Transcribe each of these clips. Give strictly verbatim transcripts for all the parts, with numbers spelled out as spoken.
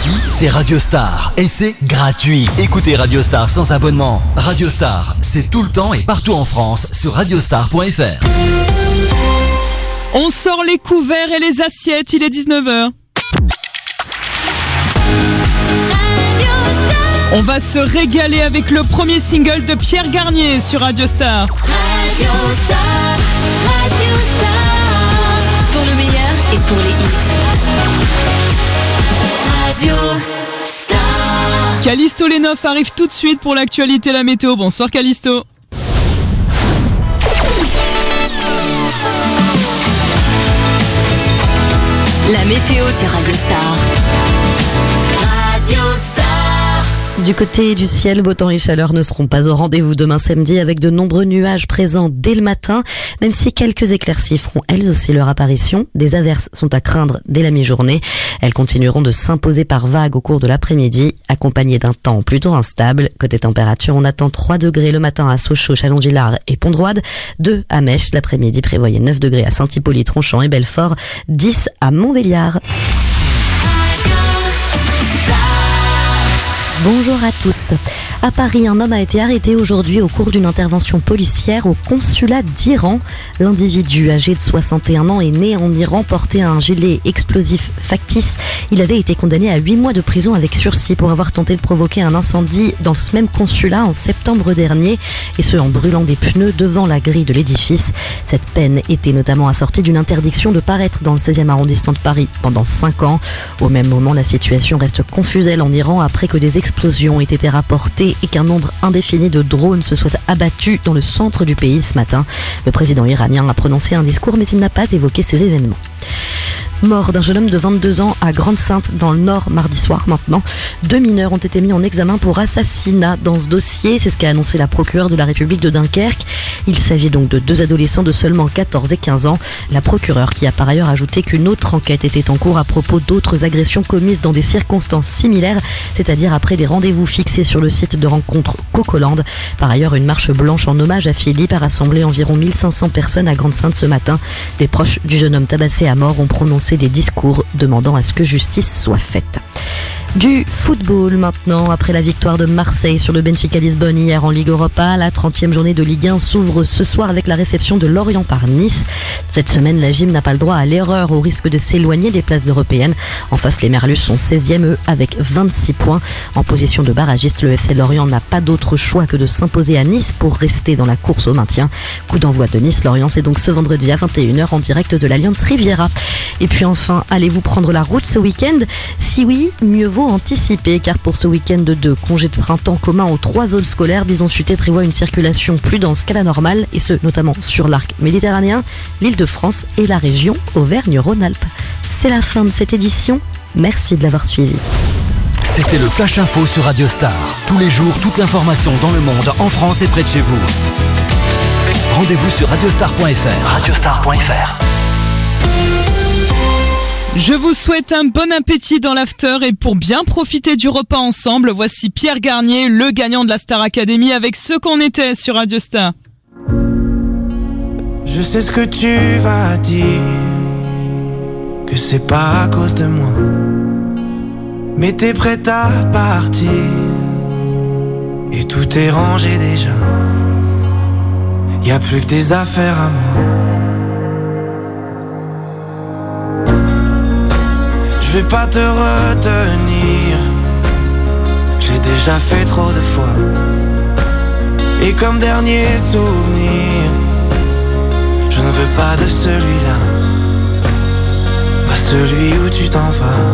Ici, c'est Radio Star et c'est gratuit. Écoutez Radio Star sans abonnement. Radio Star, c'est tout le temps et partout en France sur radiostar point f r. On sort les couverts et les assiettes, il est dix-neuf heures. On va se régaler avec le premier single de Pierre Garnier sur Radio Star. Radio Star, Radio Star, pour le meilleur et pour les hits. Radio Star. Callisto Lénoff arrive tout de suite pour l'actualité, la météo. Bonsoir Callisto. La météo sur Radio Star. Radio Star. Du côté du ciel, beau temps et chaleur ne seront pas au rendez-vous demain samedi avec de nombreux nuages présents dès le matin, même si quelques éclaircies feront elles aussi leur apparition. Des averses sont à craindre dès la mi-journée. Elles continueront de s'imposer par vagues au cours de l'après-midi, accompagnées d'un temps plutôt instable. Côté température, on attend trois degrés le matin à Sochaux, Chalon-du-Lard et Pont-de-Roide, deux à Mèche. L'après-midi prévoyait neuf degrés à Saint-Hippolyte, Ronchamp et Belfort, dix à Montbéliard. Bonjour à tous. À Paris, un homme a été arrêté aujourd'hui au cours d'une intervention policière au consulat d'Iran. L'individu, âgé de soixante et un ans, est né en Iran, portait un gilet explosif factice. Il avait été condamné à huit mois de prison avec sursis pour avoir tenté de provoquer un incendie dans ce même consulat en septembre dernier, et ce en brûlant des pneus devant la grille de l'édifice. Cette peine était notamment assortie d'une interdiction de paraître dans le seizième arrondissement de Paris pendant cinq ans. Au même moment, la situation reste confuselle en Iran après que des explosions aient été rapportées et qu'un nombre indéfini de drones se soient abattus dans le centre du pays ce matin. Le président iranien a prononcé un discours, mais il n'a pas évoqué ces événements. Mort d'un jeune homme de vingt-deux ans à Grande-Synthe dans le Nord mardi soir maintenant. Deux mineurs ont été mis en examen pour assassinat dans ce dossier, c'est ce qu'a annoncé la procureure de la République de Dunkerque. Il s'agit donc de deux adolescents de seulement quatorze et quinze ans. La procureure qui a par ailleurs ajouté qu'une autre enquête était en cours à propos d'autres agressions commises dans des circonstances similaires, c'est-à-dire après des rendez-vous fixés sur le site de rencontre Cocoland. Par ailleurs, une marche blanche en hommage à Philippe a rassemblé environ mille cinq cents personnes à Grande-Synthe ce matin. Des proches du jeune homme tabassé à mort ont prononcé des discours demandant à ce que justice soit faite. Du football maintenant, après la victoire de Marseille sur le Benfica Lisbonne hier en Ligue Europa, la trentième journée de Ligue un s'ouvre ce soir avec la réception de Lorient par Nice. Cette semaine, la Gym n'a pas le droit à l'erreur au risque de s'éloigner des places européennes. En face, les Merlus sont seizième eux avec vingt-six points. En position de barragiste, le F C Lorient n'a pas d'autre choix que de s'imposer à Nice pour rester dans la course au maintien. Coup d'envoi de Nice-Lorient, c'est donc ce vendredi à vingt et une heures en direct de l'Alliance Riviera. Et puis enfin, allez-vous prendre la route ce week-end ? Si oui, mieux vaut anticiper, car pour ce week-end de deux congés de printemps communs aux trois zones scolaires, Bison Futé prévoit une circulation plus dense qu'à la normale, et ce notamment sur l'arc méditerranéen, l'Île-de-France et la région Auvergne-Rhône-Alpes. C'est la fin de cette édition, merci de l'avoir suivi. C'était le Flash Info sur Radio Star. Tous les jours, toute l'information dans le monde, en France et près de chez vous. Rendez-vous sur radiostar point f r. radiostar point f r. Je vous souhaite un bon appétit dans l'after, et pour bien profiter du repas ensemble, voici Pierre Garnier, le gagnant de la Star Academy, avec Ce qu'on était sur Radio Star. Je sais ce que tu vas dire, que c'est pas à cause de moi, mais t'es prête à partir, et tout est rangé déjà. Y a plus que des affaires à moi. Je vais pas te retenir, j'ai déjà fait trop de fois. Et comme dernier souvenir, je ne veux pas de celui-là, pas celui où tu t'en vas.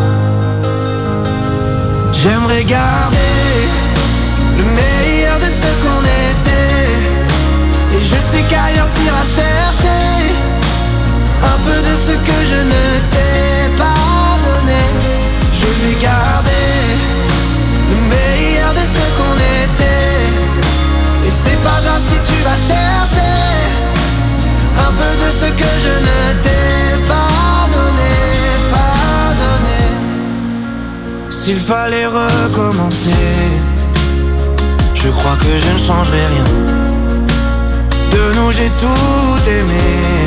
J'aimerais garder le meilleur de ce qu'on était, et je sais qu'ailleurs t'iras chercher un peu de ce que je ne t'ai pas. Je vais garder le meilleur de ce qu'on était, et c'est pas grave si tu vas chercher un peu de ce que je ne t'ai pas donné, pas donné. S'il fallait recommencer, je crois que je ne changerai rien. De nous j'ai tout aimé,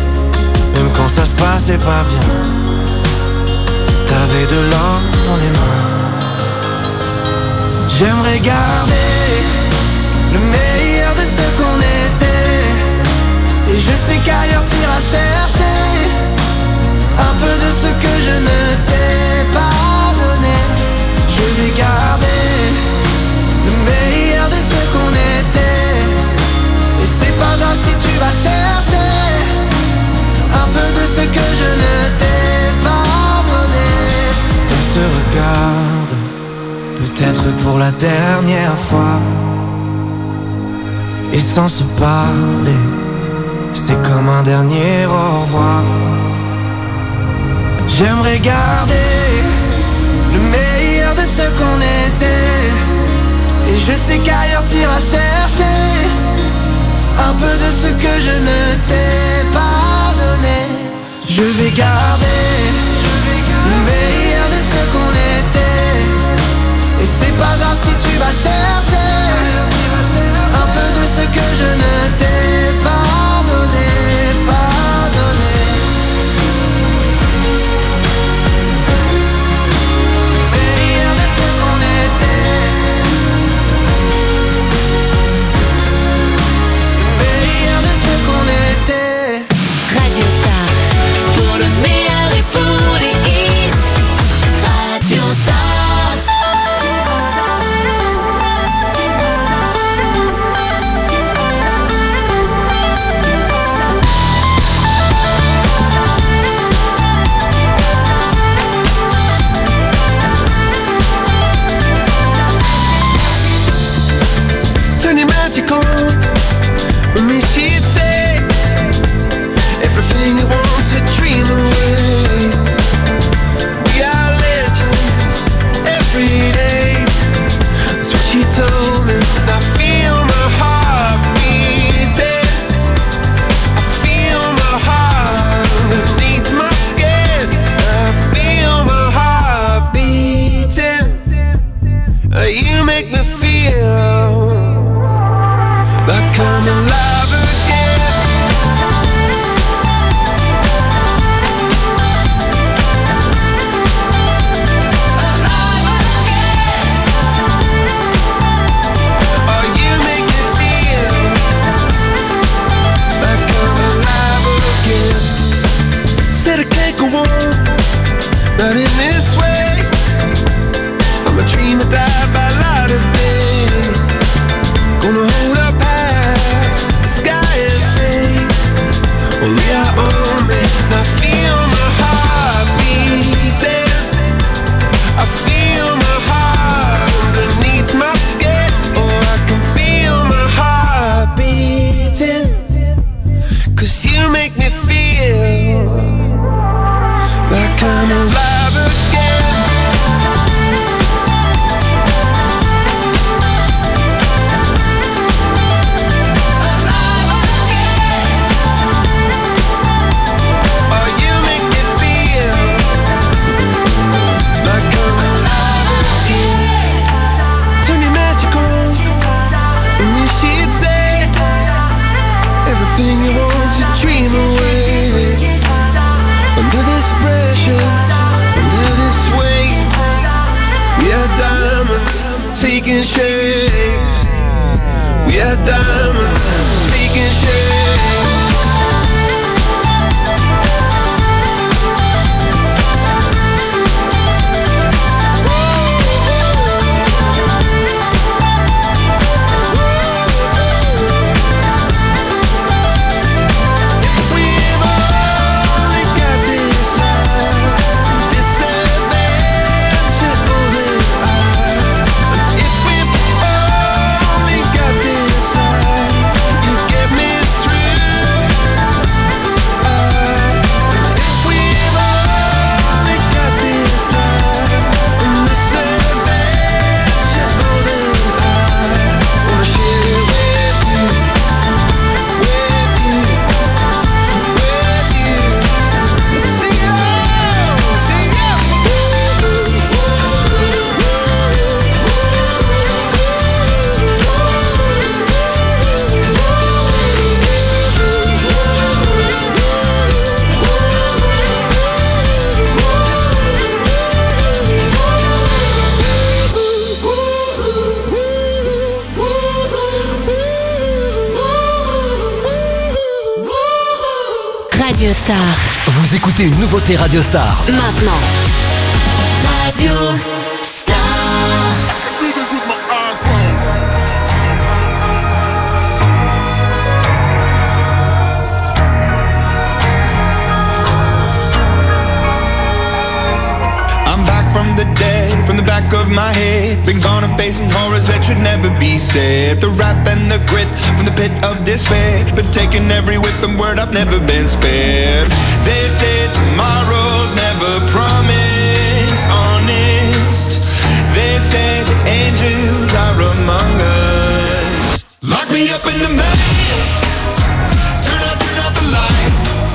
même quand ça se passait pas bien. T'avais de l'or dans les mains. J'aimerais garder le meilleur de ce qu'on était. Et je sais qu'ailleurs t'iras chercher un peu de ce que je ne t'ai pas donné. Je vais garder le meilleur de ce qu'on était. Et c'est pas grave si tu vas chercher un peu de ce que je ne t'ai pas donné. On se regarde, peut-être pour la dernière fois. Et sans se parler, c'est comme un dernier au revoir. J'aimerais garder le meilleur de ce qu'on était. Et je sais qu'ailleurs t'iras chercher un peu de ce que je ne t'ai pas donné. Je vais garder le meilleur de ce qu'on était. Et c'est pas grave si tu vas chercher un peu de ce que je ne t'ai pas donné, pas donné. Meilleur de ce qu'on était. Meilleur de ce qu'on était. Radio Star, pour le meilleur et pour les hits. Radio Star. Magical, with me she'd say everything you want to dream away. We are legends every day. That's what she told me. And I feel my heart beating. I feel my heart underneath my skin. I feel my heart beating. You make me feel like I'm alive again. Alive again. Oh, you make me feel like I'm alive again. Said I can't go on, not in this way. I'm a dreamer, die by light of day. Gonna hold up on me, I feel my heart beating. I feel my heart underneath my skin. Oh, I can feel my heart beating. Cause you make me feel like I'm alive again. Everything you want to dream away. Under this pressure, under this weight, we are diamonds taking shape. We are diamonds taking shape. Through Radio Star. Vous écoutez une nouveauté Radio Star. Maintenant. Radio Star. I'm back from the dead, from the back of my head. Been gone and facing horrors that should never be said. The wrath and the grit from the pit of despair. Been taking every whip and word, I've never been spared. They say tomorrow's never promised, honest. They say the angels are among us. Lock me up in the maze. Turn out, turn out the lights.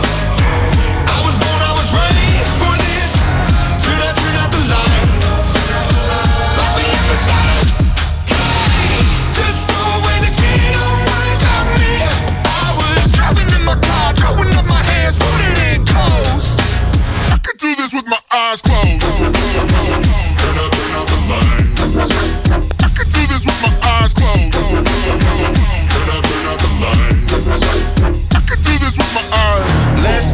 I was born, I was raised for this. Turn out, turn out the lights. Lock me up inside a cage. Just throw away the key, don't worry about me. I was driving in my car, throwing up my hands, putting in coast. I could do this with my eyes closed. Turn out, turn out the lights. I could do this with my eyes closed. Turn out, turn out the lights. I could do this with my eyes. Less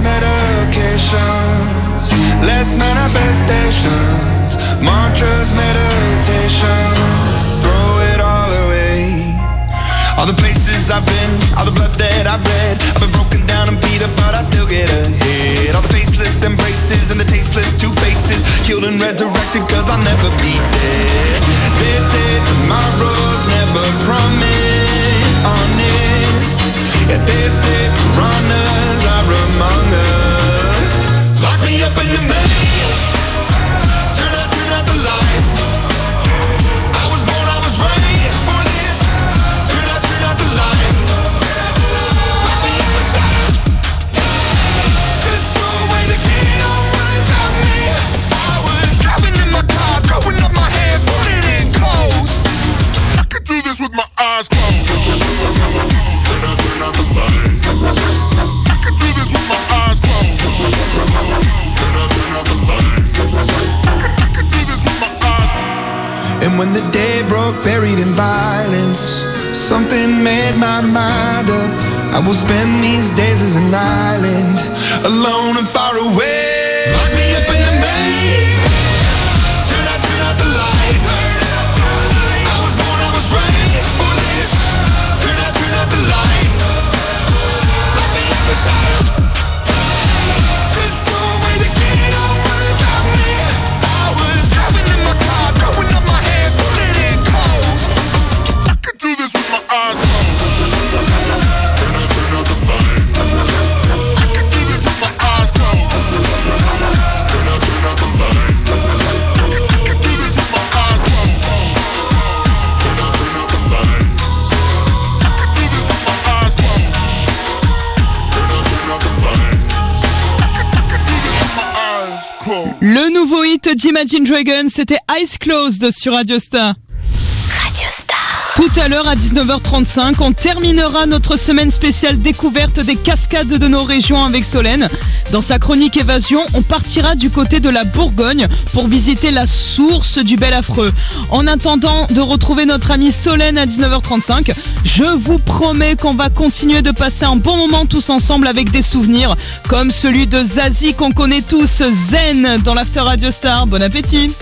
medications, less manifestations, mantras, meditation, throw it all away. All the places I've been, all the blood that I've bled, I've been broken down and beat up, but I still get ahead. All the faceless embraces and the tasteless two faces, killed and resurrected cause I'll never be dead. They say tomorrow's never promised, honest. Yeah, they say piranhas are among us. Lock me up in the maze. Turn out, turn out the lights. I was born, I was raised for this. Turn out, turn out the lights. Lock me up inside a cage. Just throw away the key, don't worry about me. I was driving in my car, throwing up my hands, putting in coast. I could do this with my eyes closed. Turn out, turn out the lights. I could do this with my eyes closed. Turn out, turn out the lights. I could do this with my eyes closed. And when the day broke, buried in violence, something made my mind up. I will spend these days as an island, alone and far away. Lock me up in the maze. Turn out, turn out the lights. I was born, I was raised for this. Turn out, turn out the lights. Lock me up inside a cage. Just throw away the key, don't worry about me. I was driving in my car, throwing up my hands, putting in coast. I could do this with my eyes closed. Turn out, turn out the lights. I could do this with my eyes closed. Turn out, turn out the lights. I could do this with my eyes closed. Turn out, turn out the lights. I could do this with my eyes closed. Turn out, turn out the lights. I could, I could do this with my eyes closed. Le nouveau hit d'Imagine Dragons, c'était Eyes Closed sur Radio Star. Radio Star. Tout à l'heure à dix-neuf heures trente-cinq, on terminera notre semaine spéciale découverte des cascades de nos régions avec Solène. Dans sa chronique Évasion, on partira du côté de la Bourgogne pour visiter la source du Bel Affreux. En attendant de retrouver notre amie Solène à dix-neuf heures trente-cinq, je vous promets qu'on va continuer de passer un bon moment tous ensemble avec des souvenirs comme celui de Zazie qu'on connaît tous, Zen, dans l'After Radio Star. Bon appétit!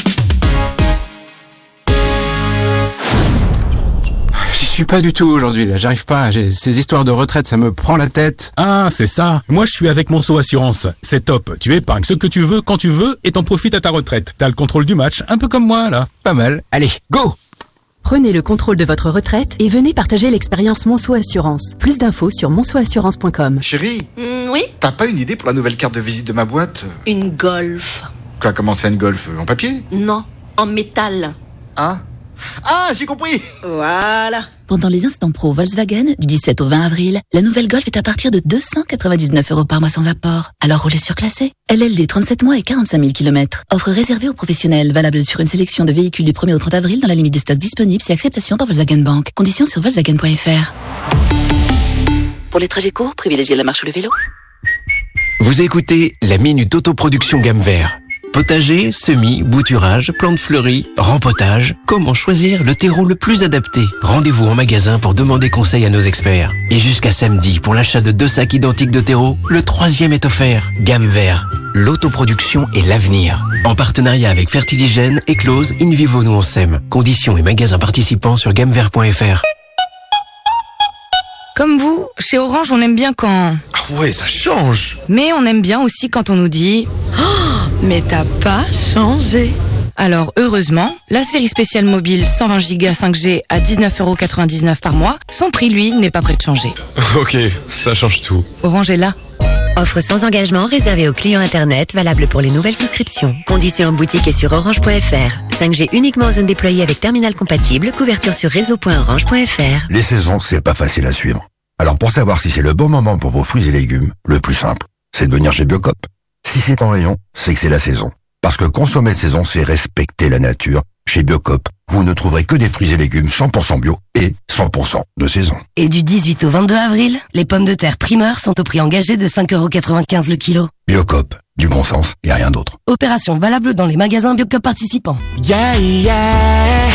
J'y suis pas du tout aujourd'hui, là. J'arrive pas. J'ai... Ces histoires de retraite, ça me prend la tête. Ah, c'est ça. Moi, je suis avec Monceau Assurance. C'est top. Tu épargnes ce que tu veux, quand tu veux, et t'en profites à ta retraite. T'as le contrôle du match, un peu comme moi, là. Pas mal. Allez, go! Prenez le contrôle de votre retraite et venez partager l'expérience Monceau Assurance. Plus d'infos sur monceau assurance point com. Chérie, Mm, oui, t'as pas une idée pour la nouvelle carte de visite de ma boîte? une Golf. Quoi, comment c'est une Golf? En papier? Non, en métal. Ah Ah, j'ai compris. Voilà. Pendant les instants pro Volkswagen, du dix-sept au vingt avril, la nouvelle Golf est à partir de deux cent quatre-vingt-dix-neuf euros par mois sans apport. Alors roulez surclassé. L L D trente-sept mois et quarante-cinq mille kilomètres. Offre réservée aux professionnels, valable sur une sélection de véhicules du premier au trente avril dans la limite des stocks disponibles et acceptation par Volkswagen Bank. Conditions sur volkswagen point f r. Pour les trajets courts, privilégiez la marche ou le vélo. Vous écoutez la Minute Autoproduction Gamme Vert. Potager, semis, bouturage, plantes fleuries, rempotage. Comment choisir le terreau le plus adapté? Rendez-vous en magasin pour demander conseil à nos experts. Et jusqu'à samedi, pour l'achat de deux sacs identiques de terreau, le troisième est offert. Gamme vert. L'autoproduction est l'avenir. En partenariat avec Fertiligène, Eclose, Invivo nous on sème. Conditions et magasins participants sur gamme vert point f r. Comme vous, chez Orange, on aime bien quand... Ah ouais, ça change. Mais on aime bien aussi quand on nous dit oh, mais t'as pas changé. Alors, heureusement, la série spéciale mobile cent vingt giga cinq G à dix-neuf euros quatre-vingt-dix-neuf par mois, son prix, lui, n'est pas prêt de changer. Ok, ça change tout. Orange est là. Offre sans engagement réservée aux clients Internet, valable pour les nouvelles souscriptions. Conditions en boutique et sur orange point f r. cinq G uniquement en zone déployée avec terminal compatible, couverture sur réseau point orange point f r. Les saisons, c'est pas facile à suivre. Alors pour savoir si c'est le bon moment pour vos fruits et légumes, le plus simple, c'est de venir chez Biocop. Si c'est en rayon, c'est que c'est la saison. Parce que consommer de saison, c'est respecter la nature. Chez Biocop, vous ne trouverez que des fruits et légumes cent pour cent bio et cent pour cent de saison. Et du dix-huit au vingt-deux avril, les pommes de terre primeur sont au prix engagé de cinq euros quatre-vingt-quinze le kilo. Biocop, du bon sens et rien d'autre. Opération valable dans les magasins Biocop participants. Yeah, yeah.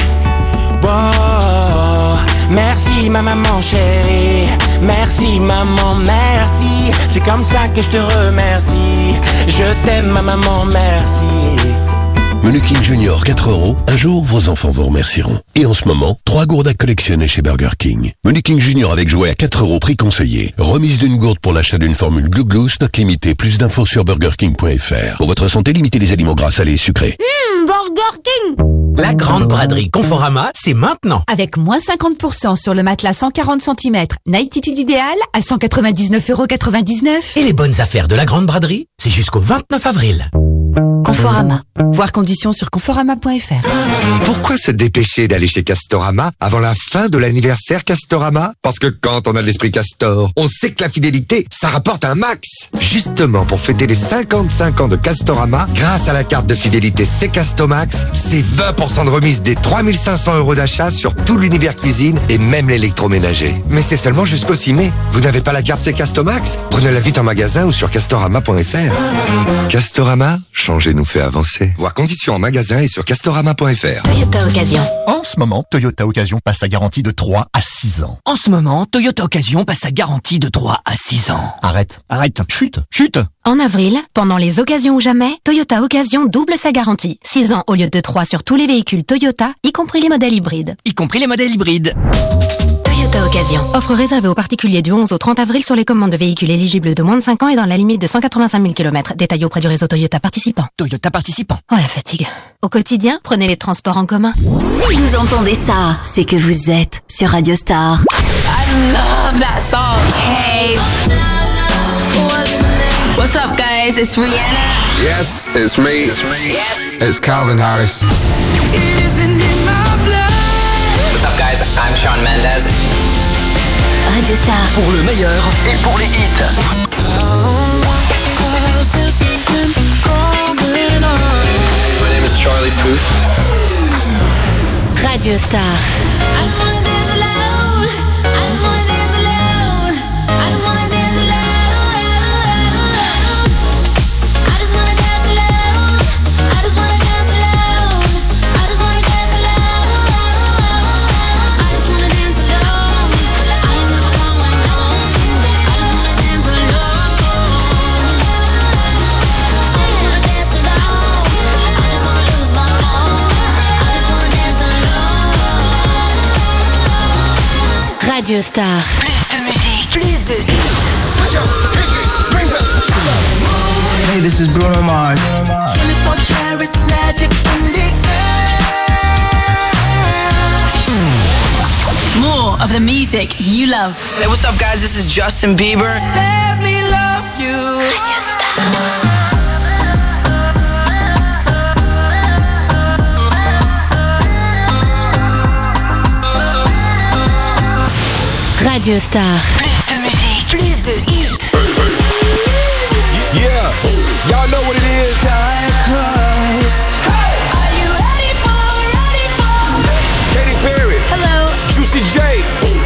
Wow. Merci ma maman chérie. Merci maman, merci. C'est comme ça que je te remercie. Je t'aime ma maman, merci. Menu King Junior quatre euros, un jour vos enfants vous remercieront. Et en ce moment, trois gourdes à collectionner chez Burger King. Menu King Junior avec jouet à quatre euros, prix conseillé. Remise d'une gourde pour l'achat d'une formule Glou Glou, stock limité. Plus d'infos sur burger king point f r. Pour votre santé, limitez les aliments gras, salés et sucrés. Mmh, Burger King. La grande braderie Conforama, c'est maintenant. Avec moins cinquante pour cent sur le matelas cent quarante centimètres, Nightitude idéal à cent quatre-vingt-dix-neuf euros quatre-vingt-dix-neuf. Et les bonnes affaires de la grande braderie, c'est jusqu'au vingt-neuf avril. Conforama. Voir conditions sur conforama point f r. Pourquoi se dépêcher d'aller chez Castorama avant la fin de l'anniversaire Castorama? Parce que quand on a l'esprit Castor, on sait que la fidélité, ça rapporte un max. Justement, pour fêter les cinquante-cinq ans de Castorama, grâce à la carte de fidélité C'est Castomax, c'est vingt pour cent de remise des trois mille cinq cents euros d'achat sur tout l'univers cuisine et même l'électroménager. Mais c'est seulement jusqu'au six mai. Vous n'avez pas la carte C'est Castomax? Prenez-la vite en magasin ou sur castorama point f r. Castorama, changer nous fait avancer. Voir conditions en magasin et sur castorama point f r. Toyota Occasion. En ce moment, Toyota Occasion passe sa garantie de trois à six ans. En ce moment, Toyota Occasion passe sa garantie de trois à six ans. Arrête. Arrête. Chute. Chute. En avril, pendant les occasions ou jamais, Toyota Occasion double sa garantie. six ans au lieu de trois sur tous les véhicules Toyota, y compris les modèles hybrides. Y compris les modèles hybrides. Toyota Occasion. Offre réservée aux particuliers du onze au trente avril sur les commandes de véhicules éligibles de moins de cinq ans et dans la limite de cent quatre-vingt-cinq mille kilomètres. Détaillé auprès du réseau Toyota participant. Toyota participant. Oh la fatigue. Au quotidien, prenez les transports en commun. Si vous entendez ça, c'est que vous êtes sur Radio Star. I love that song. Hey. What's up, guys? It's Rihanna. Yes, it's me. Yes. It's Calvin Harris. What's up, guys? I'm Shawn Mendes. Radio Star. Pour le meilleur et pour les hits. My name is Charlie Puth. Radio Star. I just wanna dance alone. I just wanna dance alone. I just wanna dance alone. I just wanna dance alone. I just wanna dance alone. I just wanna dance alone. I just wanna dance alone. I ain't never going alone. I just wanna dance alone. I just wanna dance alone. I just wanna lose my phone. I just wanna dance alone. Radio Star. Plus de musique, plus de hits. Hey, this is Bruno Mars. twenty-four karat magic in the air. More of the music you love. Hey, what's up, guys? This is Justin Bieber. Let me love you. Radio Star. Radio Star. Plus de musique, plus de hits. Yeah, y'all know what it is. Hey, are you ready for, ready for? Katy Perry. Hello. Juicy J.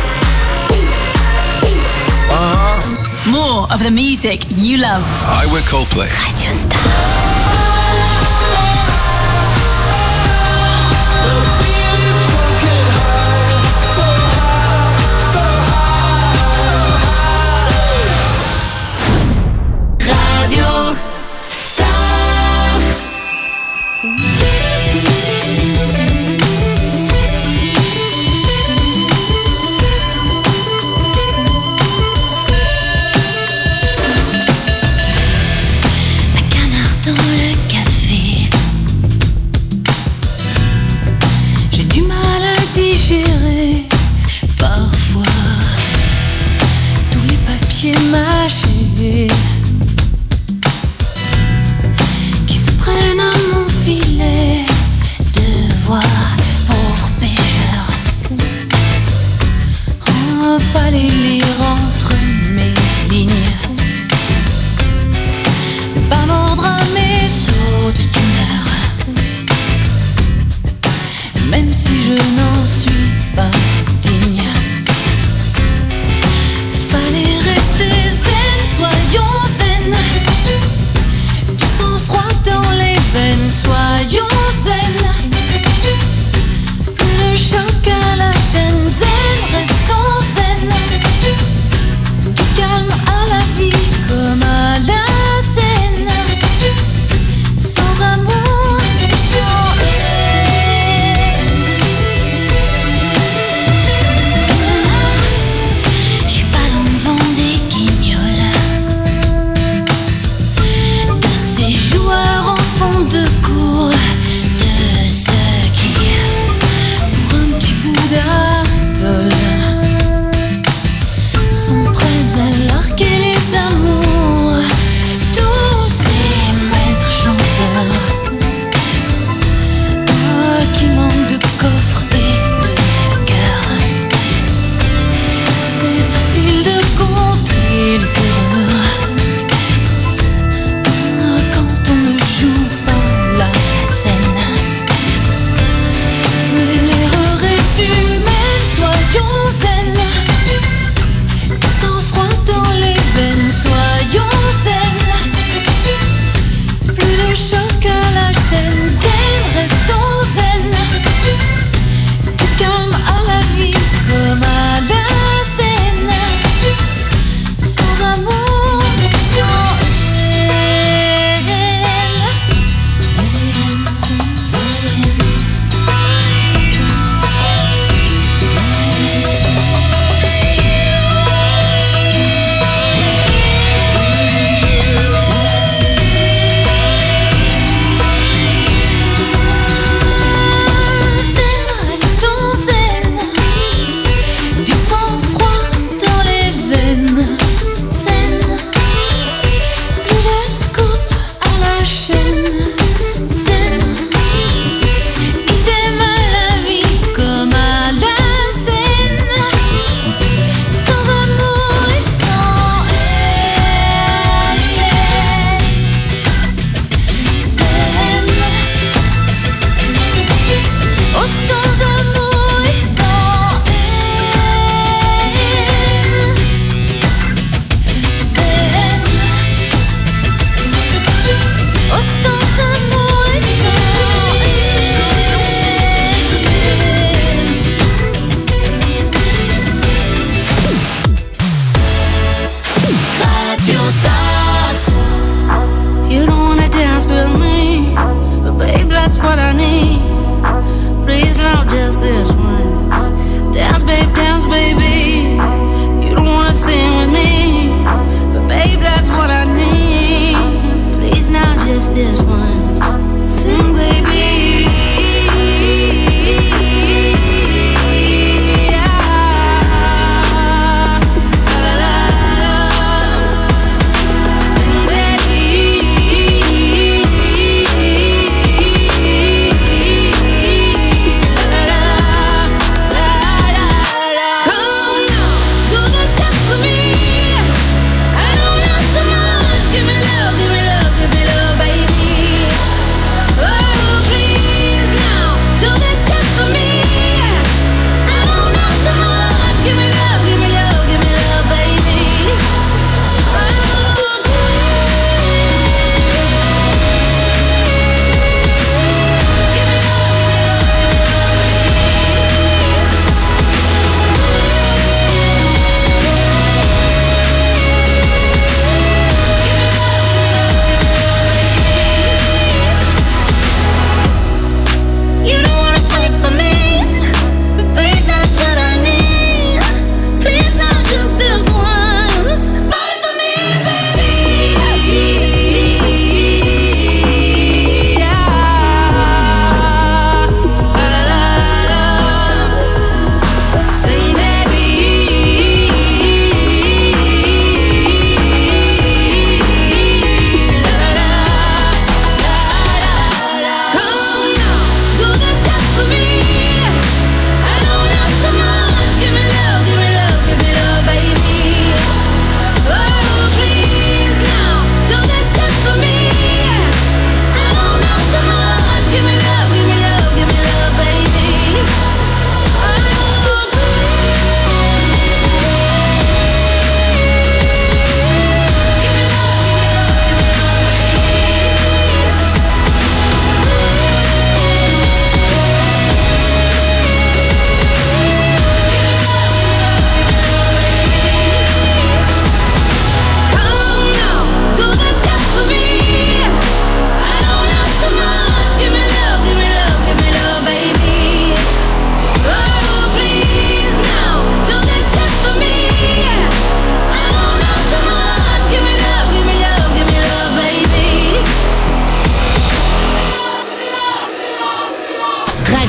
Uh-huh. More of the music you love. Hi, we're Coldplay. Radio Star.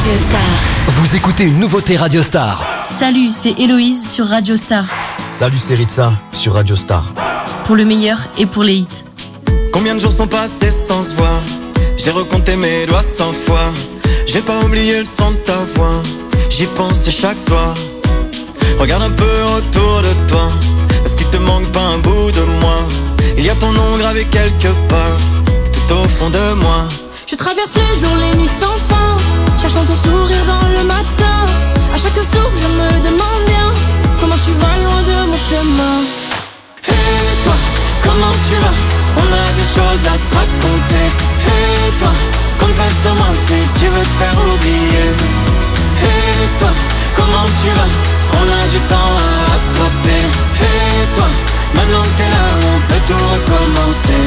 Radio Star. Vous écoutez une nouveauté Radio Star. Salut, c'est Héloïse sur Radio Star. Salut, c'est Ritza sur Radio Star. Pour le meilleur et pour les hits. Combien de jours sont passés sans se voir? J'ai recompté mes doigts cent fois. J'ai pas oublié le son de ta voix. J'y pense chaque soir. Regarde un peu autour de toi. Est-ce qu'il te manque pas un bout de moi? Il y a ton nom gravé quelque part, tout au fond de moi. Je traverse les jours, les nuits sans fin, cherchant ton sourire dans le matin. À chaque souffle je me demande bien comment tu vas loin de mon chemin. Et toi, comment tu vas? On a des choses à se raconter. Et toi, compte pas sur moi si tu veux te faire oublier. Et toi, comment tu vas? On a du temps à rattraper. Et toi, maintenant que t'es là, on peut tout recommencer.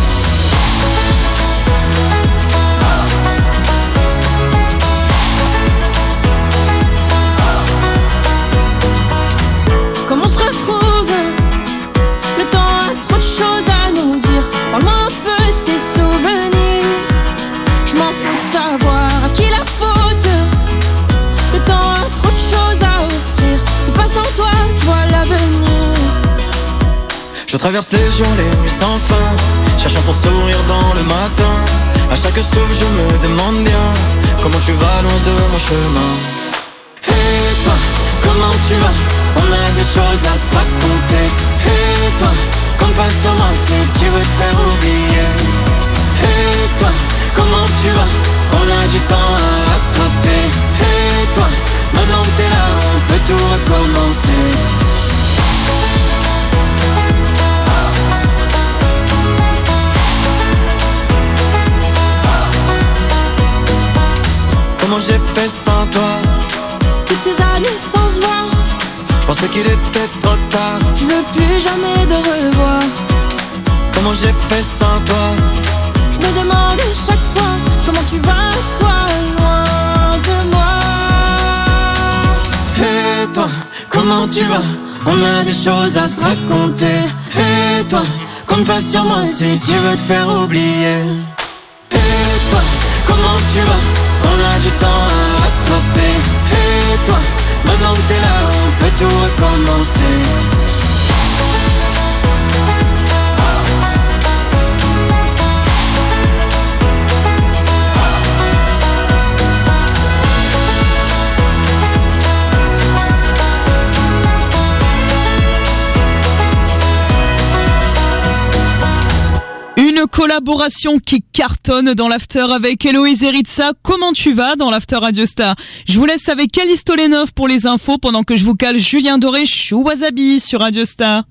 Comme on se retrouve, le temps a trop de choses à nous dire. Parle-moi un peu de tes souvenirs. Je m'en fous de savoir à qui la faute. Le temps a trop de choses à offrir. C'est pas sans toi que je vois l'avenir. Je traverse les jours, les nuits sans fin, cherchant ton sourire dans le matin. À chaque souffle je me demande bien comment tu vas loin de mon chemin. Et toi, comment tu vas? On a des choses à se raconter. Et toi, compte pas sur moi si tu veux te faire oublier. Et toi, comment tu vas? On a du temps à rattraper. Et toi, maintenant que t'es là, on peut tout recommencer. Comment j'ai fait sans toi? Toutes ces années sans se voir, je pensais qu'il était trop tard. je veux plus jamais te revoir. Comment j'ai fait sans toi? Je me demande chaque fois comment tu vas, toi, loin de moi. Et toi, comment tu vas? On a des choses à se raconter. Et toi, compte pas sur moi si tu veux te faire oublier. Et toi, comment tu vas? On a du temps à rattraper. Et toi, maintenant que t'es là, on peut tout recommencer. Une collaboration qui cartonne dans l'after avec Héloïse et Ritza. Comment tu vas dans l'after Radio Star? Je vous laisse avec Alice Tolenov pour les infos pendant que je vous cale Julien Doré, Chou Wasabi sur Radio Star.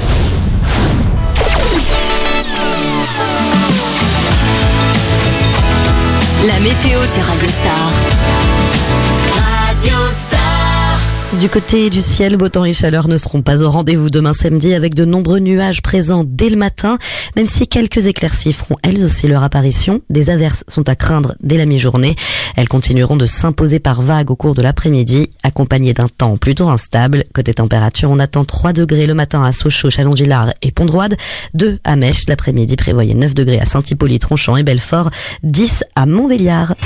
La météo sur Radio Star. Radio Star. Du côté du ciel, beau temps et chaleur ne seront pas au rendez-vous demain samedi avec de nombreux nuages présents dès le matin, même si quelques éclaircies feront elles aussi leur apparition. Des averses sont à craindre dès la mi-journée. Elles continueront de s'imposer par vagues au cours de l'après-midi, accompagnées d'un temps plutôt instable. Côté température, on attend trois degrés le matin à Sochaux, Chalon-du-Lard et Pont-de-Roide, deux à Mèche. L'après-midi prévoyait neuf degrés à Saint-Hippolyte, Ronchamp et Belfort, dix à Montbéliard.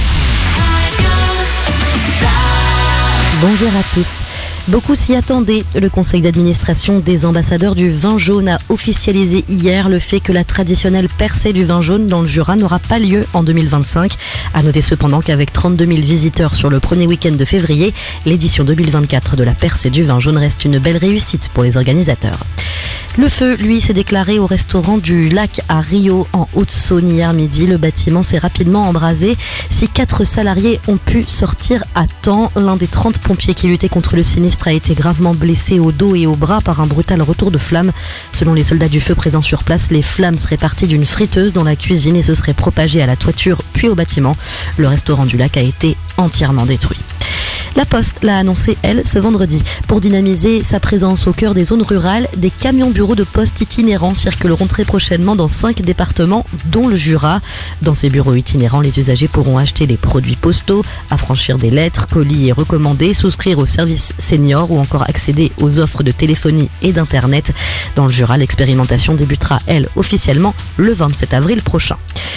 Bonjour à tous. Beaucoup s'y attendaient. Le conseil d'administration des ambassadeurs du vin jaune a officialisé hier le fait que la traditionnelle percée du vin jaune dans le Jura n'aura pas lieu en deux mille vingt-cinq. À noter cependant qu'avec trente-deux mille visiteurs sur le premier week-end de février, l'édition deux mille vingt-quatre de la percée du vin jaune reste une belle réussite pour les organisateurs. Le feu, lui, s'est déclaré au restaurant du Lac à Rio, en Haute-Saône, hier midi. Le bâtiment s'est rapidement embrasé. Si quatre salariés ont pu sortir à temps, l'un des trente pompiers qui luttaient contre le sinistre a été gravement blessé au dos et au bras par un brutal retour de flammes. Selon les soldats du feu présents sur place, les flammes seraient parties d'une friteuse dans la cuisine et se seraient propagées à la toiture puis au bâtiment. Le restaurant du Lac a été entièrement détruit. La Poste l'a annoncé, elle, ce vendredi. Pour dynamiser sa présence au cœur des zones rurales, des camions bureaux de poste itinérants circuleront très prochainement dans cinq départements, dont le Jura. Dans ces bureaux itinérants, les usagers pourront acheter les produits postaux, affranchir des lettres, colis et recommandés, souscrire aux services seniors ou encore accéder aux offres de téléphonie et d'internet. Dans le Jura, l'expérimentation débutera, elle, officiellement le vingt-sept avril prochain.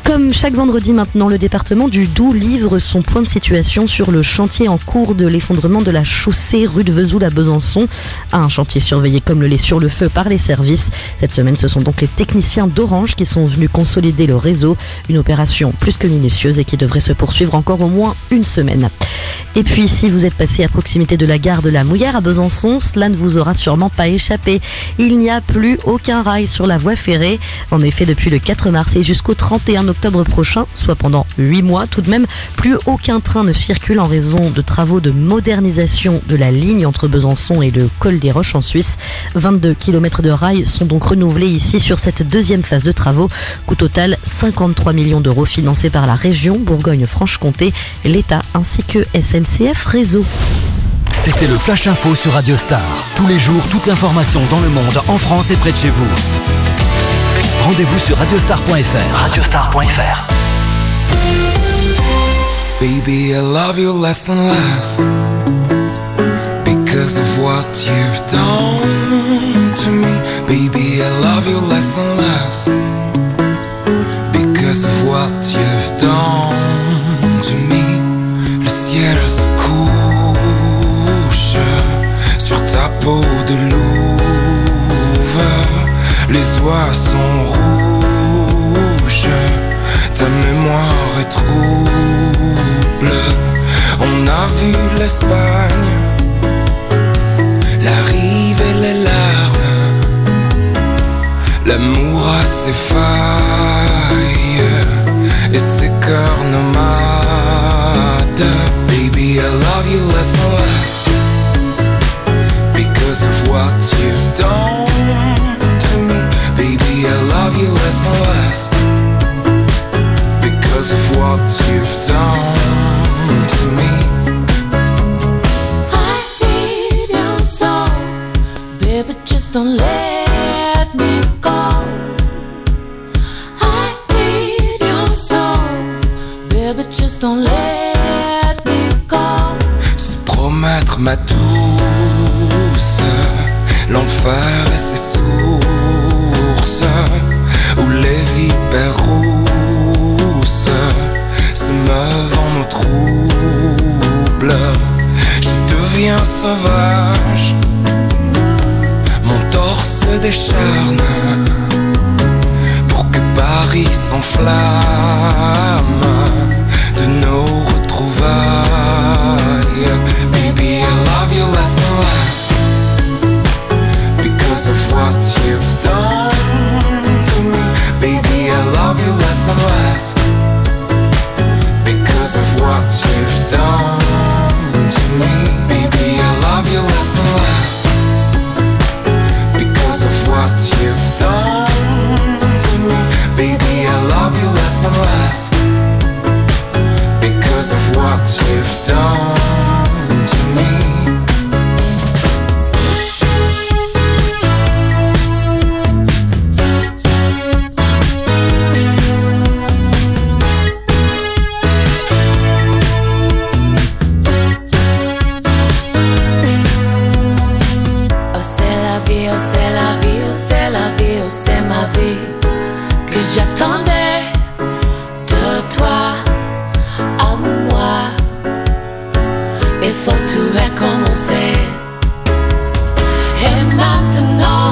Comme chaque vendredi maintenant, le département du Doubs livre son point de situation sur le chantier en cours de l'effondrement de la chaussée rue de Vesoul à Besançon. Un chantier surveillé comme le lait sur le feu par les services. Cette semaine, ce sont donc les techniciens d'Orange qui sont venus consolider le réseau. Une opération plus que minutieuse et qui devrait se poursuivre encore au moins une semaine. Et puis, si vous êtes passé à proximité de la gare de la Mouillère à Besançon, cela ne vous aura sûrement pas échappé. Il n'y a plus aucun rail sur la voie ferrée. En effet, depuis le quatre mars et jusqu'au trente et un octobre prochain, soit pendant huit mois tout de même, plus aucun train ne circule en raison de travaux de modernisation de la ligne entre Besançon et le col des Roches en Suisse. vingt-deux kilomètres de rails sont donc renouvelés ici sur cette deuxième phase de travaux. Coût total cinquante-trois millions d'euros financés par la région Bourgogne-Franche-Comté, l'État ainsi que S N C F Réseau. C'était le Flash Info sur Radio Star. Tous les jours, toute l'information dans le monde, en France et près de chez vous. Rendez-vous sur radiostar point f r. radiostar point f r. Baby, I love you less and less because of what you've done to me. Baby, I love you less and less because of what you've done to me. Le ciel se couche sur ta peau de louve. Les oies sont rouges, ta mémoire est trouble. On a vu l'Espagne, la rive et les larmes. L'amour a ses failles et ses cœurs nomades. Baby, I love you less and less because of what you've done. Baby, I love you less and less because of what you've done to me. I need your soul, baby, just don't let me go. I need your soul, baby, just don't let me go. Se promettre ma douce, l'enfer et ses sources où les vipères rousses se meuvent en eau trouble. Je deviens sauvage, mon torse décharne pour que Paris s'enflamme de nos retrouvailles. Baby, I love you less and less because of what you've done to me. Baby, I love you less and less because of what you've done to me. Baby, I love you less and less because of what you've done to me. Baby, I love you less and less because of what you've done to me. J'attendais de toi à moi. Il faut tout recommencer. Et maintenant,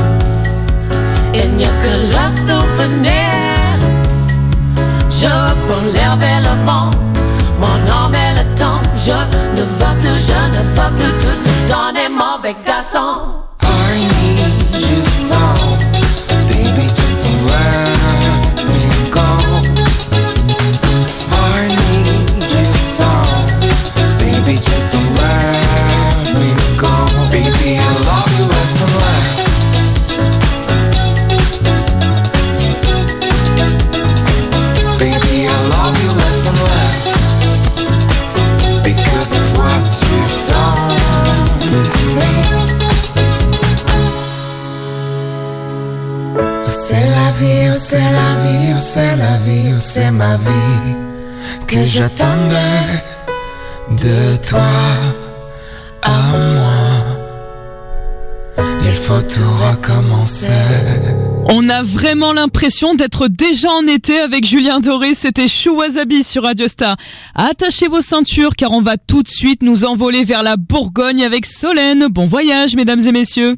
il n'y a que le souvenir. Je prends l'herbe et le vent, mon âme et le temps. Je ne veux plus, je ne veux plus tout te donner, mauvais garçon. I need you so, baby, just don't let me go. I need you so, baby, just don't let me go. Baby, I love you less and less Baby, I love you less and less because of what you've done to me. Oh, c'est la vie, oh, c'est la vie, oh, c'est la vie, oh, c'est ma vie que j'attendais de toi à moi. il faut tout recommencer. On a vraiment l'impression d'être déjà en été avec Julien Doré. C'était Chou Wasabi sur Radio Star. Attachez vos ceintures car on va tout de suite nous envoler vers la Bourgogne avec Solène. Bon voyage, mesdames et messieurs.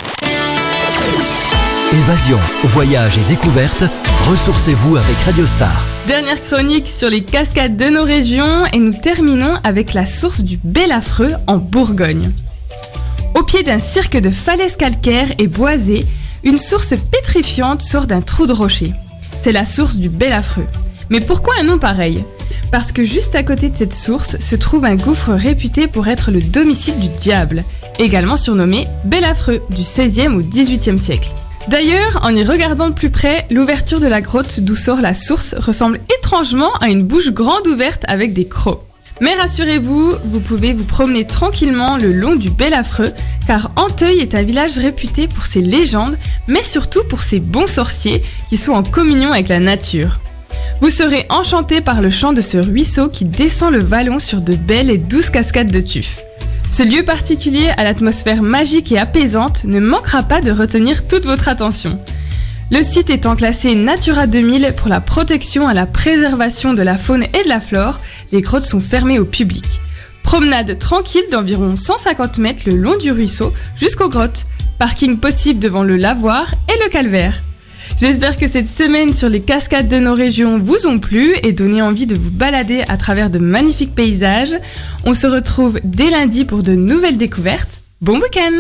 Évasion, voyage et découverte, ressourcez-vous avec Radio Star. Dernière chronique sur les cascades de nos régions et nous terminons avec la source du Bel-Affreux en Bourgogne. Au pied d'un cirque de falaises calcaires et boisées, une source pétrifiante sort d'un trou de rocher. C'est la source du Bel-Affreux. Mais pourquoi un nom pareil ? Parce que juste à côté de cette source se trouve un gouffre réputé pour être le domicile du diable, également surnommé Bel-Affreux du seizième au dix-huitième siècle. D'ailleurs, en y regardant de plus près, l'ouverture de la grotte d'où sort la source ressemble étrangement à une bouche grande ouverte avec des crocs. Mais rassurez-vous, vous pouvez vous promener tranquillement le long du Bel-Affreux, car Anteuil est un village réputé pour ses légendes, mais surtout pour ses bons sorciers qui sont en communion avec la nature. Vous serez enchanté par le chant de ce ruisseau qui descend le vallon sur de belles et douces cascades de tuf. Ce lieu particulier à l'atmosphère magique et apaisante ne manquera pas de retenir toute votre attention. Le site étant classé Natura deux mille pour la protection et la préservation de la faune et de la flore, les grottes sont fermées au public. Promenade tranquille d'environ cent cinquante mètres le long du ruisseau jusqu'aux grottes. Parking possible devant le lavoir et le calvaire. J'espère que cette semaine sur les cascades de nos régions vous ont plu et donné envie de vous balader à travers de magnifiques paysages. On se retrouve dès lundi pour de nouvelles découvertes. Bon week-end!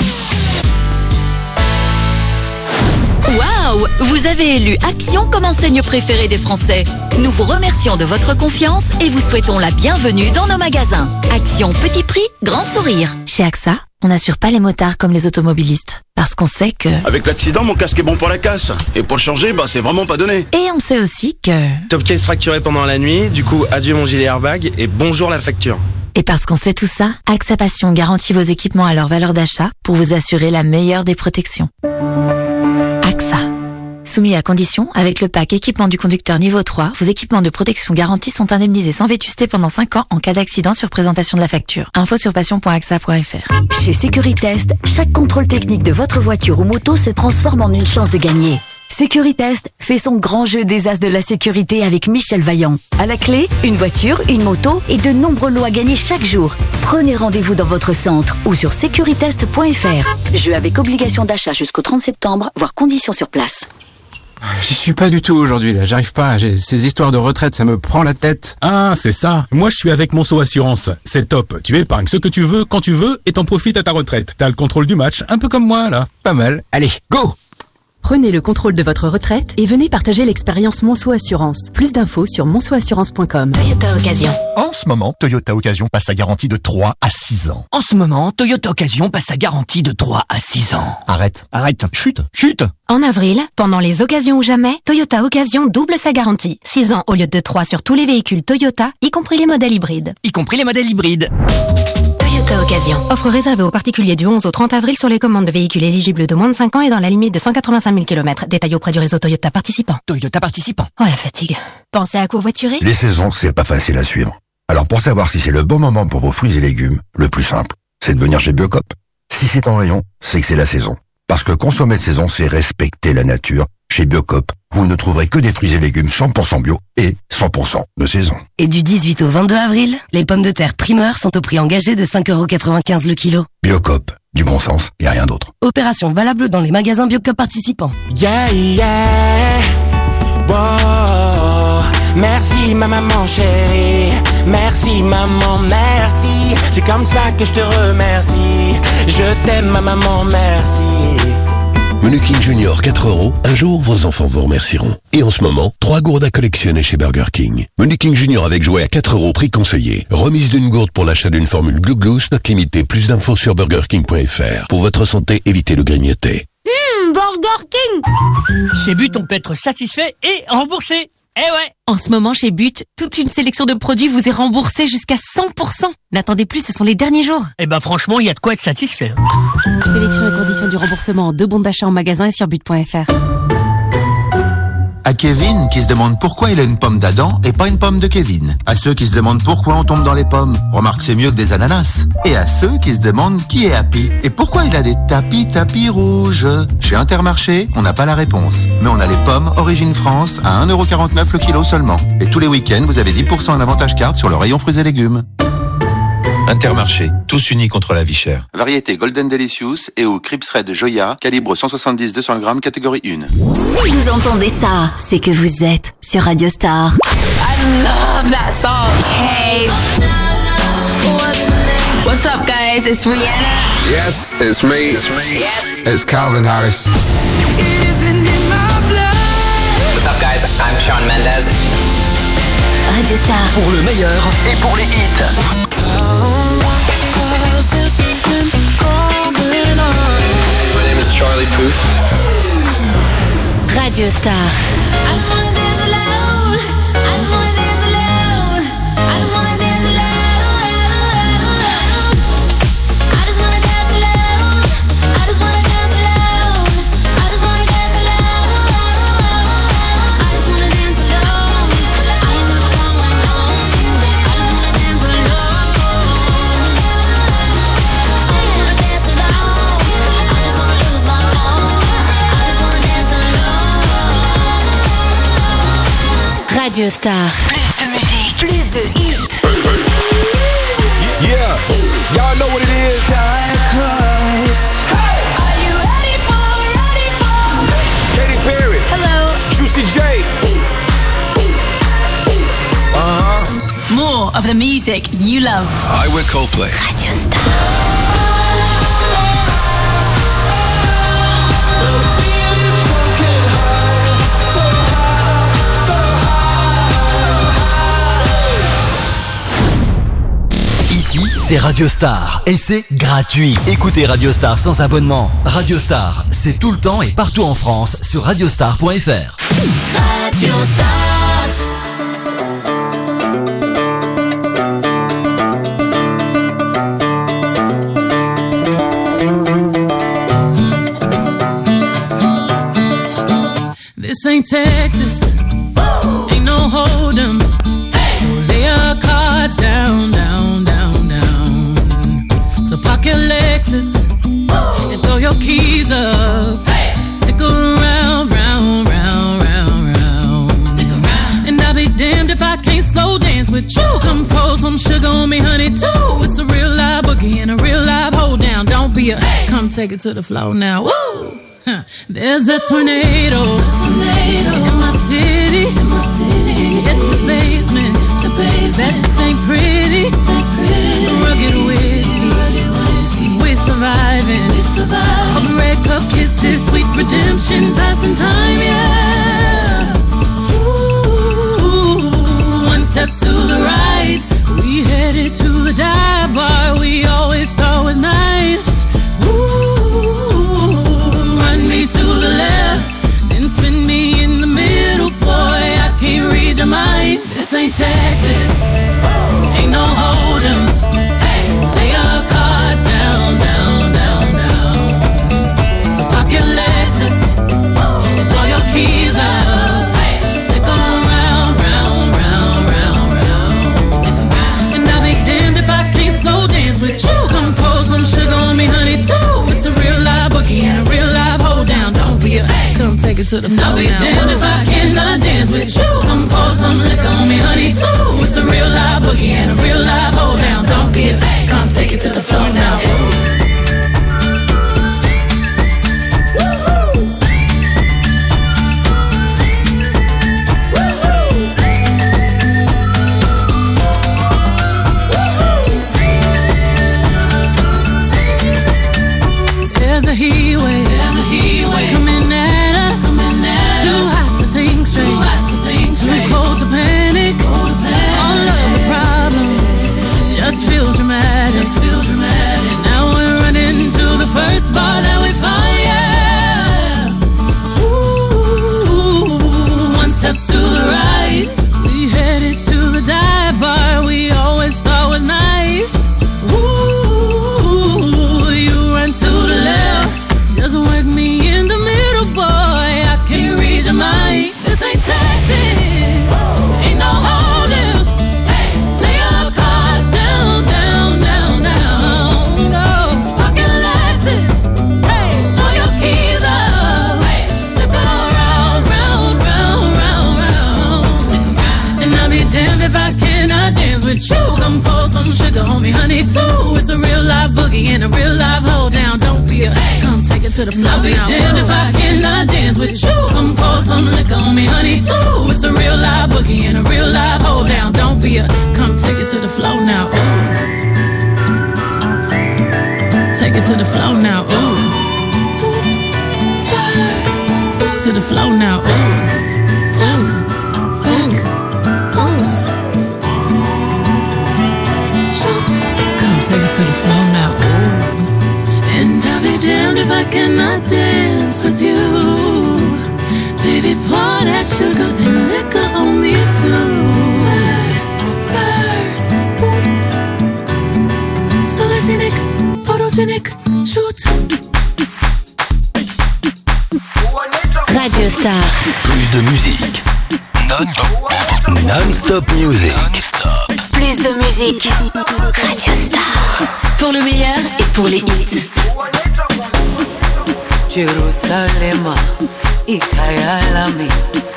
Waouh! Vous avez élu Action comme enseigne préférée des Français. Nous vous remercions de votre confiance et vous souhaitons la bienvenue dans nos magasins. Action petit prix, grand sourire. Chez A X A, on n'assure pas les motards comme les automobilistes. Parce qu'on sait que... Avec l'accident, mon casque est bon pour la casse. Et pour le changer, bah c'est vraiment pas donné. Et on sait aussi que... Top case fracturé pendant la nuit, du coup adieu mon gilet airbag et bonjour la facture. Et parce qu'on sait tout ça, A X A Passion garantit vos équipements à leur valeur d'achat pour vous assurer la meilleure des protections. A X A. Soumis à condition, avec le pack équipement du conducteur niveau trois, vos équipements de protection garantie sont indemnisés sans vétusté pendant cinq ans en cas d'accident sur présentation de la facture. Info sur passion point a x a point f r. Chez Securitest, chaque contrôle technique de votre voiture ou moto se transforme en une chance de gagner. Securitest fait son grand jeu des as de la sécurité avec Michel Vaillant. À la clé, une voiture, une moto et de nombreux lots à gagner chaque jour. Prenez rendez-vous dans votre centre ou sur securitest point f r. Jeu avec obligation d'achat jusqu'au trente septembre, voire conditions sur place. J'y suis pas du tout aujourd'hui là, j'arrive pas, j'ai ces histoires de retraite, ça me prend la tête. Ah, c'est ça. Moi je suis avec Monceau Assurance. C'est top, tu épargnes ce que tu veux, quand tu veux, et t'en profites à ta retraite. T'as le contrôle du match, un peu comme moi là. Pas mal, allez, go! Prenez le contrôle de votre retraite et venez partager l'expérience Monceau Assurance. Plus d'infos sur monceau assurance point com. Toyota Occasion. En ce moment, Toyota Occasion passe sa garantie de trois à six ans. En ce moment, Toyota Occasion passe sa garantie de trois à six ans. Arrête. Arrête. Chut. Chut. En avril, pendant les occasions ou jamais, Toyota Occasion double sa garantie. six ans au lieu de trois sur tous les véhicules Toyota, y compris les modèles hybrides. Y compris les modèles hybrides. Toyota Occasion. Offre réservée aux particuliers du onze au trente avril sur les commandes de véhicules éligibles de moins de cinq ans et dans la limite de cent quatre-vingt-cinq mille kilomètres. Détail auprès du réseau Toyota participant. Toyota participant. Oh la fatigue. Pensez à covoiturer ? Les saisons, c'est pas facile à suivre. Alors pour savoir si c'est le bon moment pour vos fruits et légumes, le plus simple, c'est de venir chez Biocop. Si c'est en rayon, c'est que c'est la saison. Parce que consommer de saison, c'est respecter la nature. Chez Biocop, vous ne trouverez que des fruits et légumes cent pour cent bio et cent pour cent de saison. Et du dix-huit au vingt-deux avril, les pommes de terre primeur sont au prix engagé de cinq euros quatre-vingt-quinze le kilo. Biocop, du bon sens et rien d'autre. Opération valable dans les magasins Biocop participants. Yeah, yeah. Wow. Merci ma maman chérie. Merci maman, merci. C'est comme ça que je te remercie. Je t'aime ma maman, merci. Menu King Junior quatre euros, un jour vos enfants vous remercieront. Et en ce moment, trois gourdes à collectionner chez Burger King. Menu King Junior avec jouet à quatre euros, prix conseillé. Remise d'une gourde pour l'achat d'une formule Glou Glou, stock limité. Plus d'infos sur burger king point f r. Pour votre santé, évitez le grignoter. Mmh, Burger King. Chez But, on peut être satisfait et remboursé. Eh ouais. En ce moment, chez But, toute une sélection de produits vous est remboursée jusqu'à cent pour cent. N'attendez plus, ce sont les derniers jours. Eh ben franchement, il y a de quoi être satisfait. Sélection et conditions du remboursement en deux bons d'achat en magasin et sur but point f r. À Kevin qui se demande pourquoi il a une pomme d'Adam et pas une pomme de Kevin. À ceux qui se demandent pourquoi on tombe dans les pommes. Remarque, c'est mieux que des ananas. Et à ceux qui se demandent qui est Happy et pourquoi il a des tapis tapis rouges. Chez Intermarché, on n'a pas la réponse. Mais on a les pommes Origine France à un euro quarante-neuf le kilo seulement. Et tous les week-ends, vous avez dix pour cent en avantage carte sur le rayon fruits et légumes. Intermarché, tous unis contre la vie chère. Variété Golden Delicious et ou Crips Red Joya, calibre cent soixante-dix à deux cents grammes, catégorie un. Si vous entendez ça, c'est que vous êtes sur Radio Star. I love that song. Hey. What's up, guys? It's Rihanna. Yes, it's me. Yes. It's Calvin Harris. What's up, guys? I'm Shawn Mendes. Radio Star. Pour le meilleur et pour les hits. My name is Charlie Puth. Radio Star. I just wanna dance alone. I just wanna dance alone. I just wanna dance alone. I just wanna dance alone. I just wanna dance alone. I just wanna dance alone. I just wanna dance alone. I ain't never going home. I just wanna dance alone. I just wanna dance alone. I just wanna lose my phone. I just wanna dance alone. Radio Star. Plus de musique, plus de hits. Yeah, y'all know what it is. Hey, are you ready for, ready for? Katy Perry. Hello. Juicy J. Uh-huh. More of the music you love. I wear Coldplay. Radio Star. Ici, c'est Radio Star et c'est gratuit. Écoutez Radio Star sans abonnement. Radio Star, c'est tout le temps et partout en France sur radiostar point f r. Radio Star. This ain't Texas, ain't no hold'em. So lay your cards down, down, down, down. So park your Lexus and throw your keys up. Stick around, round, round, round, round. Stick around. And I'll be damned if I can't slow dance with you. Come pour some sugar on me, honey, too. It's a real live boogie and a real live hold down. Don't be a, come take it to the floor now. Woo! Huh. There's a tornado, tornado in my city, in my city. It's the basement, the basement. That ain't pretty, ain't pretty. Rugged whiskey, rugged whiskey. We're surviving, we're surviving. All the red cup kisses, sweet redemption, passing time, yeah. Ooh, one step to the right, we headed to the dive bar we always thought was nice. To the left, then spin me in the middle, boy, I can't read your mind. This ain't Texas, ain't no hold'em. Hey, lay your cards down, down, down, down. So park your Lexus and throw your keys up. Hey, stick around, round, round, round, round. Stick around. And I'll be damned if I can't slow dance with you. Come pour some sugar on me, honey, too. It's a real live boogie and a real live hold down. Don't be a, come take it to the floor now. I'll be damned if I cannot dance with you. Come pour some liquor on me, honey, too. It's a real live boogie and a real live hold down. Don't be a, come take it to the floor now. There's a heat wave, there's a heat wave coming at us, coming at too us. Hot to think straight, too, hot to think straight. Too cold to panic, cold to panic. All of the problems some sugar on me, honey, too. It's a real live boogie and a real live hold down. Don't be a, come take it to the floor. I'll be damned if I cannot dance with you. Come pour some liquor on me, honey, too. It's a real live boogie and a real live hold down. Don't be a, come take it to the floor now. Ooh. Take it to the floor now. Ooh. Hoops, spurs, boots. To the floor now. Ooh. Top, back, oops. Shoot. Come take it to the floor now. Ooh. And I'll be damned if I cannot dance with you. Baby, pour that sugar and liquor on me too. Spurs, boots. Sologenic, photogenic, shoot. Radio Star. Plus de musique. Non. Non-stop music. Plus de musique. Radio Star. Pour le meilleur et pour les hits. Jerusalema, ikhaya lami,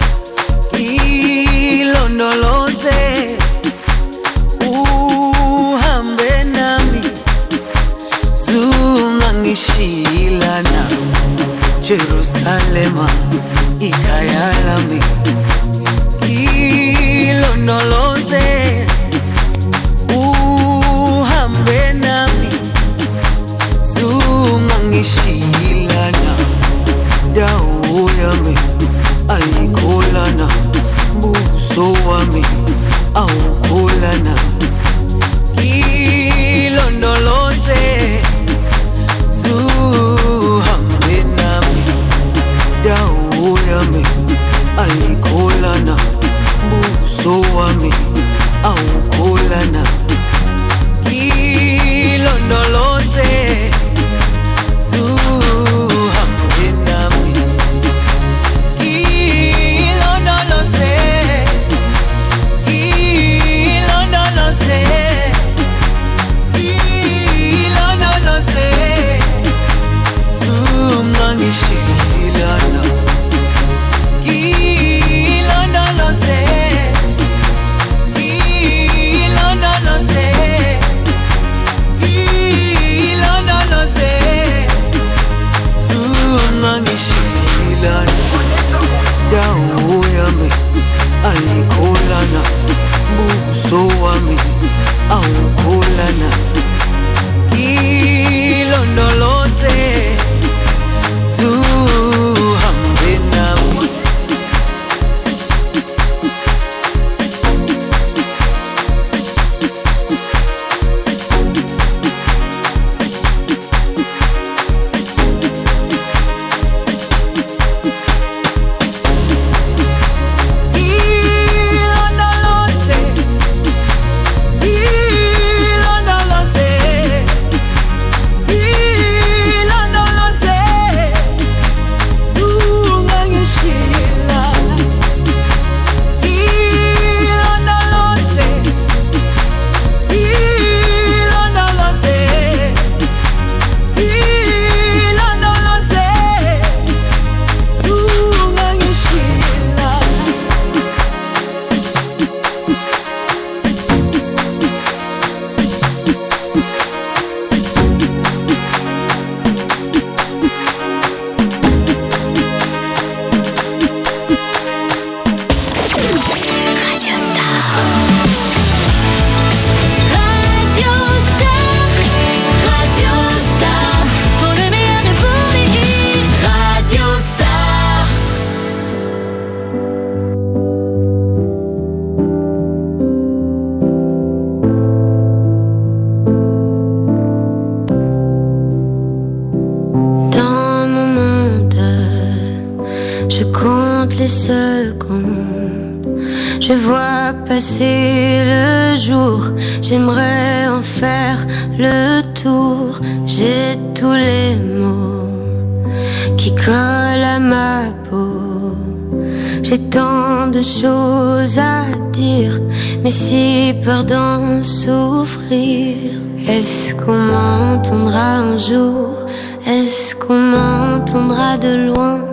ilondoloze, uhambe nami, zungangishilana. Jerusalema, ikhaya lami, ilondoloze, uhambe nami, zungangishilana. Dawo yami ayikholana, buso wami awukholana. Ilondoloze, zuhambe nami. Dawo yami ayikholana, buso wami awukholana. Ilondoloze, Shilana, ilondoloze, ilondoloze, ilondoloze, zungangishilana. Dawo yami ayikholana, buso wami awukholana. Ilondoloze, zuhambe nami. Je vois passer le jour, j'aimerais en faire le tour. J'ai tous les mots qui collent à ma peau. J'ai tant de choses à dire, mais si peur d'en souffrir. Est-ce qu'on m'entendra un jour? Est-ce qu'on m'entendra de loin?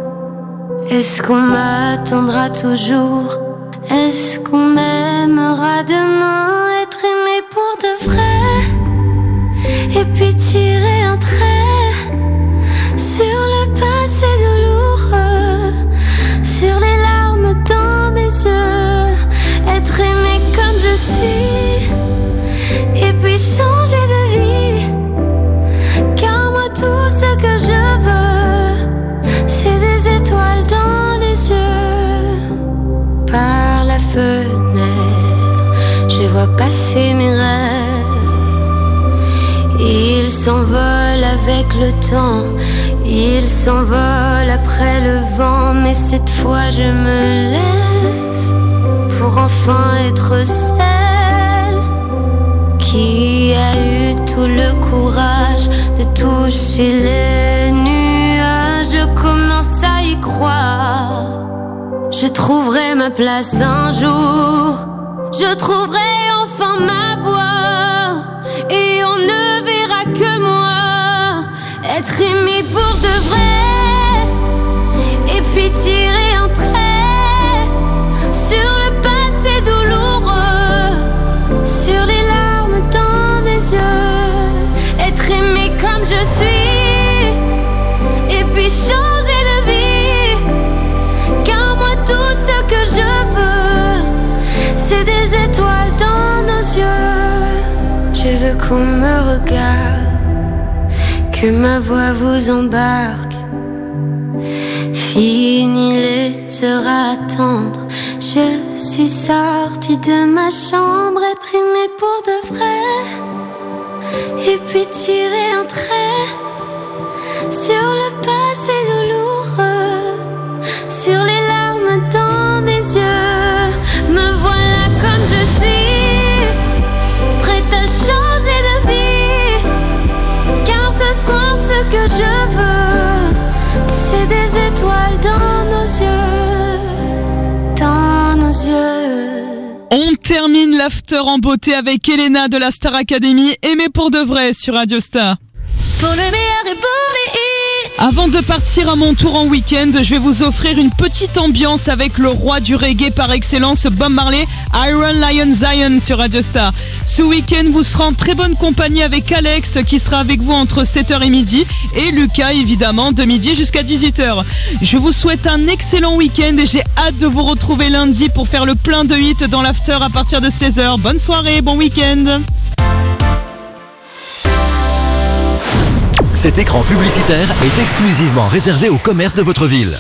Est-ce qu'on m'attendra toujours? Est-ce qu'on m'aimera demain? Être aimé pour de vrai, et puis tirer un trait sur le passé douloureux, sur les larmes dans mes yeux, être aimé comme je suis, et puis changer de vie, car moi tout ce que je veux, c'est des étoiles dans les yeux. Par la fenêtre, je vois passer mes rêves, ils s'envolent avec le temps, ils s'envolent après le vent, mais cette fois je me lève pour enfin être celle qui a eu tout le courage de toucher les nuages. Je commence à y croire, je trouverai ma place un jour, je trouverai enfin ma voix, et on ne verra que moi, être aimé pour de vrai, et puis tirer un trait sur le passé douloureux, sur les larmes dans mes yeux, être aimé comme je suis, et puis changer de vie, car moi tout ce que je veux, c'est des étoiles dans nos yeux. Je veux qu'on me regarde, que ma voix vous embarque. Fini les heures à attendre, je suis sortie de ma chambre, être aimée pour de vrai, et puis tirer un trait sur le passé douloureux, sur les larmes dans mes yeux. Me voilà comme je suis, prête à changer de vie, car ce soir ce que je veux, c'est des étoiles dans nos yeux, dans nos yeux. On termine l'after en beauté avec Elena de la Star Academy, aimée pour de vrai sur Radio Star. Pour le meilleur et pour les hits. Avant de partir à mon tour en week-end, je vais vous offrir une petite ambiance avec le roi du reggae par excellence, Bob Marley, Iron Lion Zion sur Radio Star. Ce week-end, vous serez en très bonne compagnie avec Alex qui sera avec vous entre sept heures et midi, et Lucas évidemment de midi jusqu'à dix-huit heures. Je vous souhaite un excellent week-end et j'ai hâte de vous retrouver lundi pour faire le plein de hits dans l'after à partir de seize heures. Bonne soirée, bon week-end. Cet écran publicitaire est exclusivement réservé aux commerces de votre ville.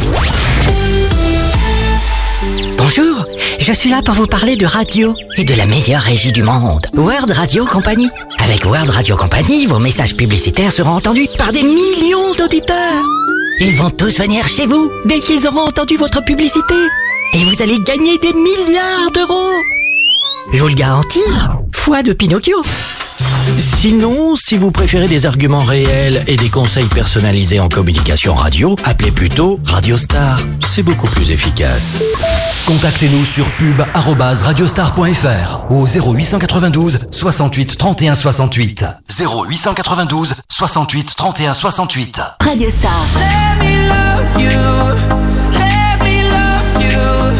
Bonjour, je suis là pour vous parler de radio et de la meilleure régie du monde, World Radio Company. Avec World Radio Company, vos messages publicitaires seront entendus par des millions d'auditeurs. Ils vont tous venir chez vous dès qu'ils auront entendu votre publicité. Et vous allez gagner des milliards d'euros. Je vous le garantis, foi de Pinocchio. Sinon, si vous préférez des arguments réels et des conseils personnalisés en communication radio, appelez plutôt Radio Star. C'est beaucoup plus efficace. Contactez-nous sur pub arobase radiostar point f r ou au zéro huit cent quatre-vingt-douze soixante-huit trente et un soixante-huit. zéro huit cent quatre-vingt-douze soixante-huit trente et un soixante-huit. Radio Star. Let me love you. Let me love you.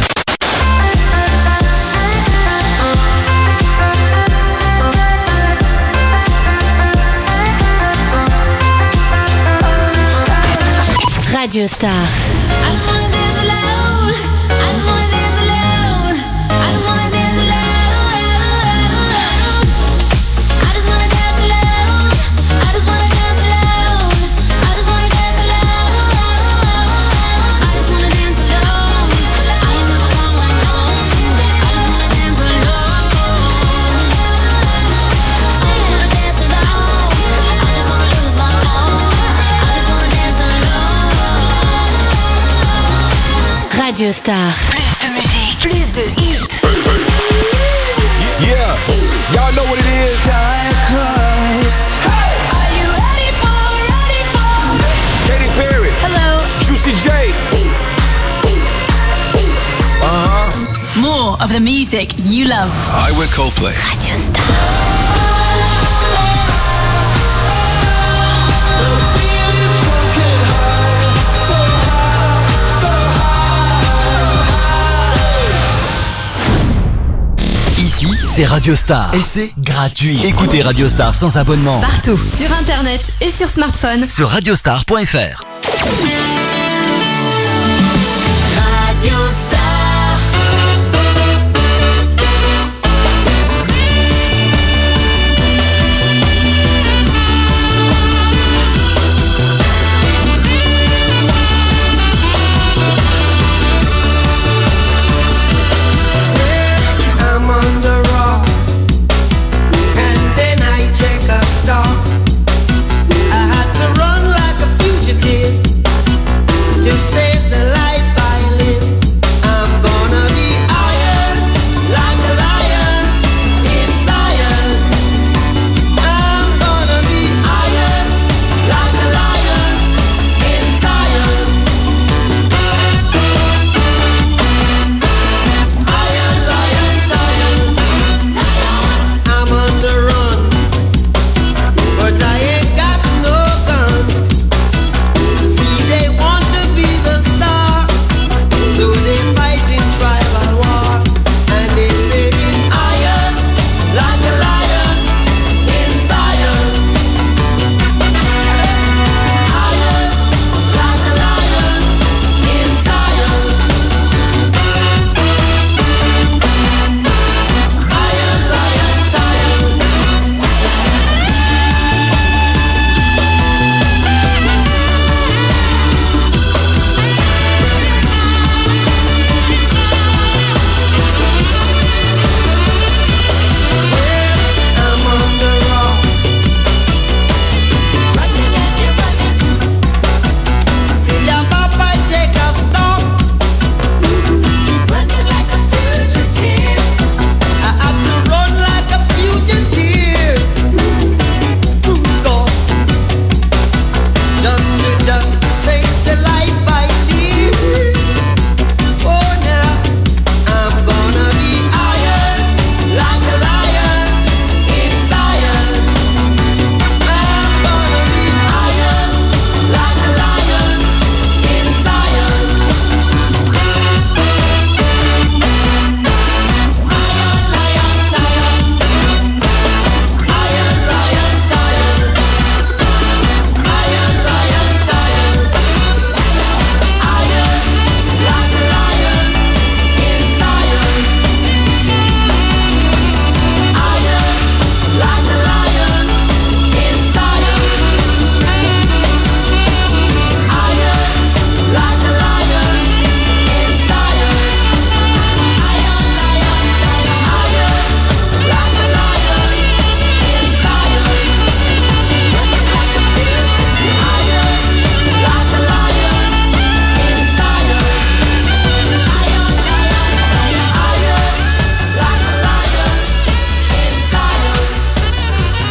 Radio Star. I just wanna dance alone. I just wanna dance alone. I just wanna dance alone. I just wanna dance alone. I just wanna dance alone. I just wanna dance alone. I just wanna dance alone. I ain't never going home. I just wanna dance alone. I just wanna dance alone. I just wanna lose my phone. I just wanna dance alone. Radio Star. Plus de musique, plus de hits. Yeah, y'all know what it is. Turquoise. Hey, Are you ready for, ready for? Katy Perry. Hello. Juicy J. Uh-huh. More of the music you love. I with Coldplay. Radio Star. Ici, c'est Radio Star. Et c'est gratuit. Écoutez Radio Star sans abonnement. Partout, sur internet et sur smartphone. Sur radiostar point f r. Radio Star.